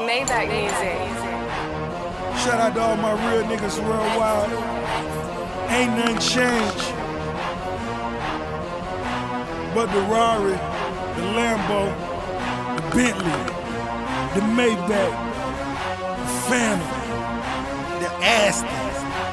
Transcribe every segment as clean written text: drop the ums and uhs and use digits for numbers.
Maybach music. Shout out to all my real niggas worldwide. Ain't nothing changed but the Rari, the Lambo, the Bentley, the Maybach, the Phantom, the Aston,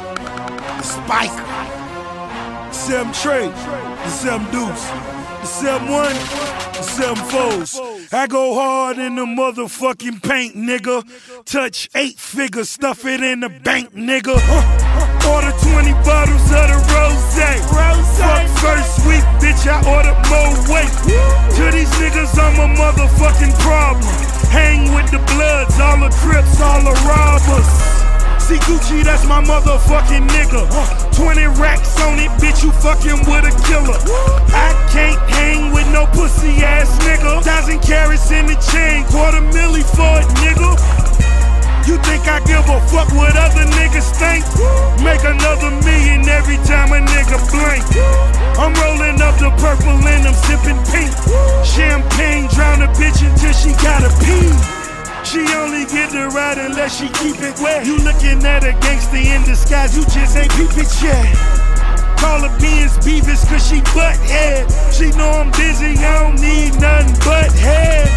the Spiker, the 7 Trey, the 7 Deuce, the 7-1, the 7 Foes. I go hard in the motherfucking paint, nigga. Touch 8 figures, stuff it in the bank, nigga. Order 20 bottles of the rosé. Fuck first week, bitch, I ordered more weight. To these niggas, I'm a motherfucking problem. Hang with the Bloods, all the Crips, all the robbers. See Gucci, that's my motherfucking nigga. 20 racks on it, bitch, you fucking with a killer. I can't hang with no pussy ass nigga. 1,000 carats in the chain, $250,000 for it, nigga. You think I give a fuck what other niggas think? Make another million every time a nigga blink. I'm rolling up the purple and I'm sipping pink. Champagne drown a bitch until she gotta pee. She only get to ride unless she keep it wet. You looking at a gangster in disguise, you just ain't peep it yet. Call her Benz Beavis cause she butt head. She know I'm busy, I don't need nothing but head.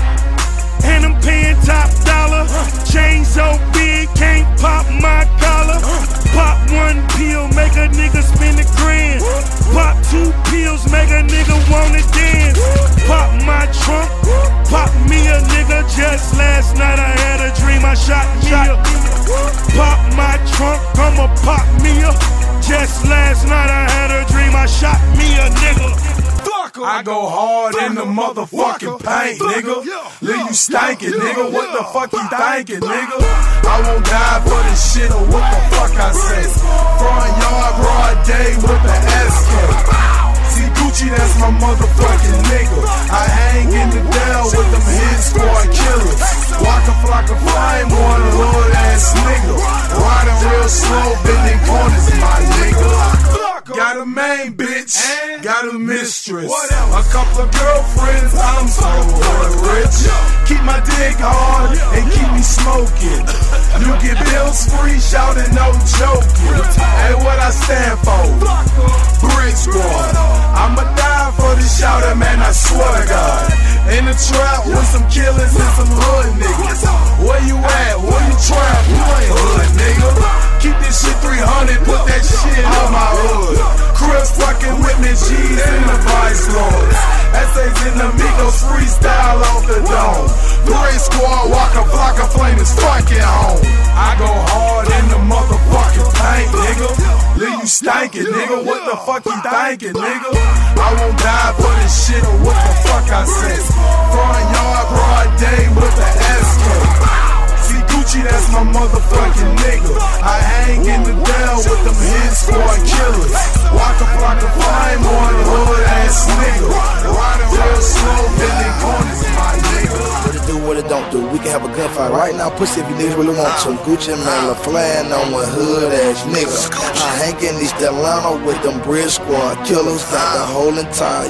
And I'm paying top dollar. Chain so big, can't pop my collar. Pop 1 pill, make a nigga spend $1,000. Pop 2 pills, make a nigga wanna dance. Pop my trunk, pop me a nigga. Just last night I had a dream I shot me a. Pop my trunk, I'ma pop me a. Just last night I had a dream I shot me a nigga. I go hard in the motherfucking paint, nigga. Leave you stankin', nigga. What the fuck you thinkin', nigga? I won't die for this shit or what the fuck I say. Front yard, broad day with the SK. See Gucci, that's my motherfucking nigga. I hang in the Dell with them hit squad killers. Waka flocka flame, one hood ass nigga. Riding real slow, bending corners, my nigga. Got a main bitch, got a mistress, a couple of girlfriends, I'm so rich. Keep my dick hard and keep me smoking. You get bills free, shouting no joking. Hey, what I stand for? Brick Squad. I'ma die for this shouter, man, I swear to God. In the trap with some killers and some hood niggas. Where you at? Where you trap? You ain't hood, nigga. Keep this shit 300, put that shit on my hood. Crips fucking with me, G's in the Vice Lords. Essays in the Migos, freestyle off the dome. Brick Squad, Waka Flocka flame is fucking home. I go hard in the motherfucking paint, nigga. Leave you stankin', nigga. What the fuck you thinkin', nigga? I won't die for this shit or what the fuck I say. Front yard, broad day with the SK. See Gucci, that's my motherfucking nigga. I hang in the Dell with them hit squad killers. Waka flocka flame, one hood ass nigga. Riding real slow, bending corners, my nigga. What it do, what it don't do, we can have a gunfight right now, pussy, if you niggas really want to. Gucci man, LaFlan on one hood ass nigga. I hang in East Atlanta with them Brick Squad killers. Got the whole entire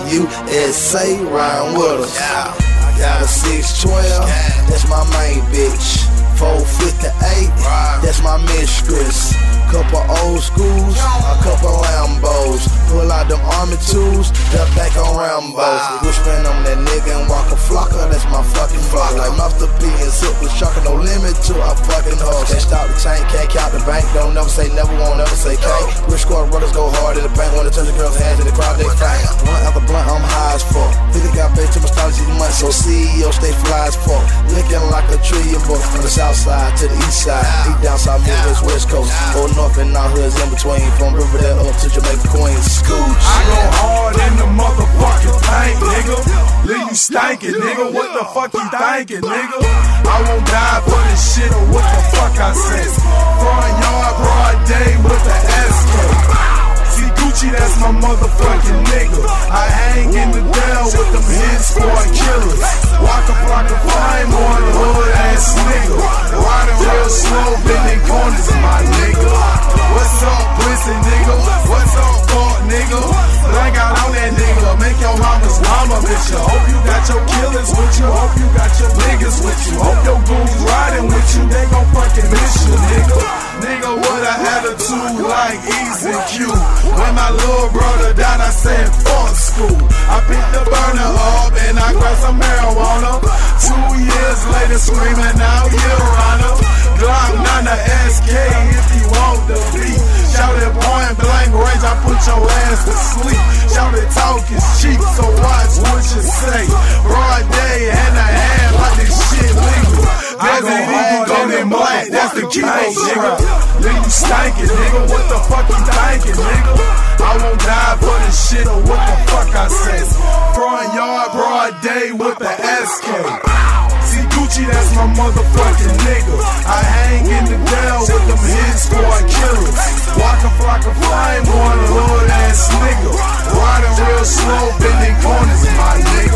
USA riding with us. I got a 612, that's my main bitch. 458, that's my mistress. Couple old schools, a couple Lambos. Pull out them army tools, duck back on Rambos. Wishman on that nigga and Waka Flocka, that's my fucking fuck. Like Master P and Silk with Shark, no limit to our fucking hoes. Can't stop the chain, can't count the bank. Don't never say never, won't never say can't. Brick Squad brothers go hard in the paint. Wanna touch the girls' hands in the crowd, they faint. Blunt after blunt, I'm high as fuck. Think I got paid too much dollars each month, so CEO stay fly as fuck. Looking like a tree book from the south side to the east side. Deep down south, Midwest, West Coast. Old North and our hoods in between. From Riverdale up to Jamaica, Queens. I go hard in the motherfucking paint, nigga. Leave you stankin', nigga. What the fuck you thinkin', nigga? I won't die for this shit or what the fuck I say. Front yard, broad day with the SK. See Gucci, that's my motherfucking nigga. I hang in the Dell with them hit squad killers. Waka flocka flame, one hood ass nigga. Riding real slow, bending corners, my nigga. What's up, pussy nigga? What's up, fuck nigga? Blank out on that nigga, make your mama's mama bitch. Hope you got your killers with you, hope you got your niggas with you. Hope your goons riding some marijuana. 2 years later, screaming out, Your Honor. Glock 9 to SK if you want the beat. Shout it point blank range, I put your ass to sleep. Shout it talk is cheap, so watch what you say. Broad day and a half, like this shit legal. Desert Eagle, golden black, that's the key, nigga. Leave you stankin', nigga, what the fuck you thinkin', nigga? I won't die for this shit or what the fuck I say. Front yard, broad day with the SK. See Gucci, that's my motherfucking nigga. I hang in the Dell with them hit squad killers. Walk a flock of flame on a hood ass nigga. Riding real slow, bending corners, my nigga.